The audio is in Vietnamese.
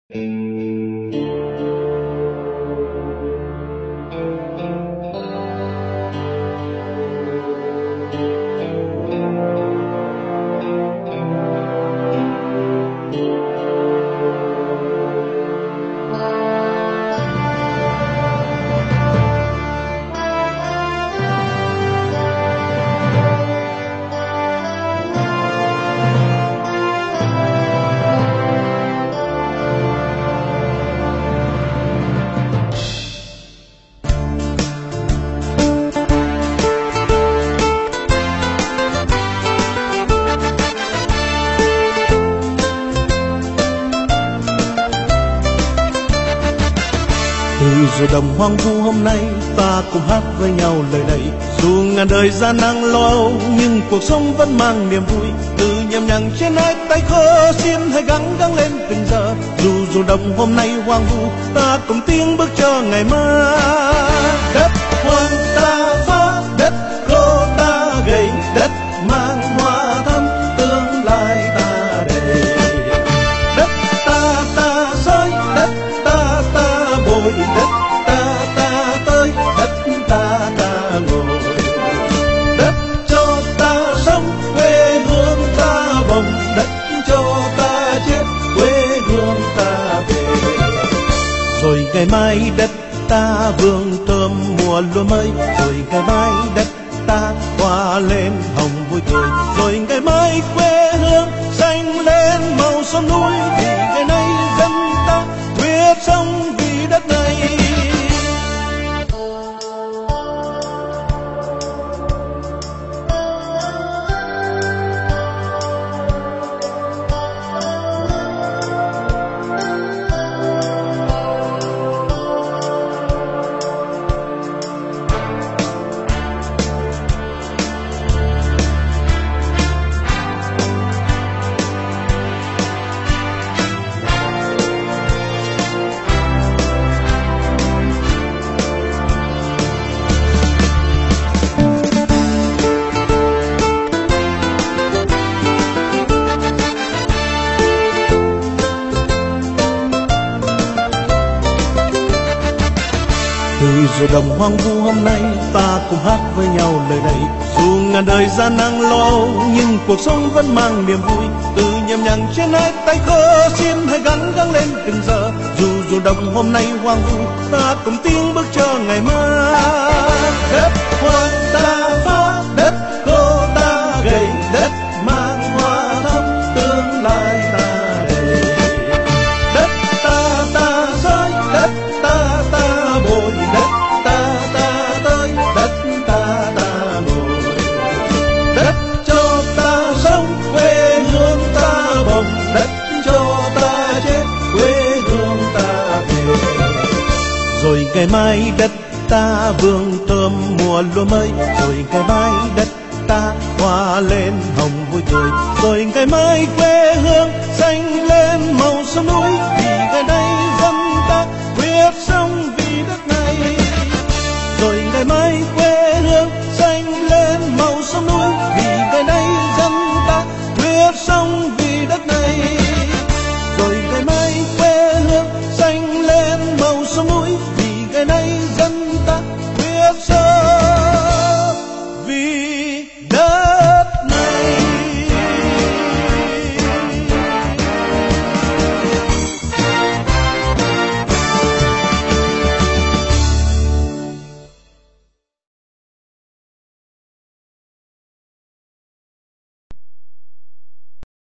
Rồi đồng hoang vu hôm nay ta cùng hát với nhau lời này. Dù ngàn đời gian nan lo âu nhưng cuộc sống vẫn mang niềm vui. Từ nhầm nhằng trên hai tay khô xin hãy gắng lên từng giờ. Dù đồng hôm nay hoang vu ta cùng tiến bước cho ngày mai. Đất hoang ta phá, đất khô ta gầy, đất mang hoa thắm tương lai ta đầy. Đất ta soi, đất ta bồi, đất ta tới, đất ta ngồi. Đất cho ta sống, quê hương ta bồng, đất cho ta chết, quê hương ta về. Rồi ngày mai đất ta vương thơm mùa lúa mới, rồi ngày mai đất ta hoa lên hồng vui cười. Rồi ngày mai quê hương xanh lên màu sông núi, vì ngày nay dân ta quyết sống vì đất này. Rồi đồng hoang vu hôm nay ta cùng hát với nhau lời này. Dù ngàn đời gian nan lo âu nhưng cuộc sống vẫn mang niềm vui. Từ nhầm nhằng trên hai tay khô xin hãy gắng lên từng giờ. Dù đồng hôm nay hoang vu ta cùng tiến bước cho ngày mai. Đất hoang ta phá, đất khô ta gầy, đất mang hoa thắm tương lai ta đầy. Đất ta soi, đất ta bồi, đất tới, đất ta ngồi. Đất cho ta sống, quê hương ta bồng, đất cho ta chết, quê hương ta về. Rồi ngày mai đất ta vương thơm mùa lúa mới, rồi ngày mai đất ta hoa lên hồng vui cười. Rồi ngày mai quê hương xanh lên màu sông núi,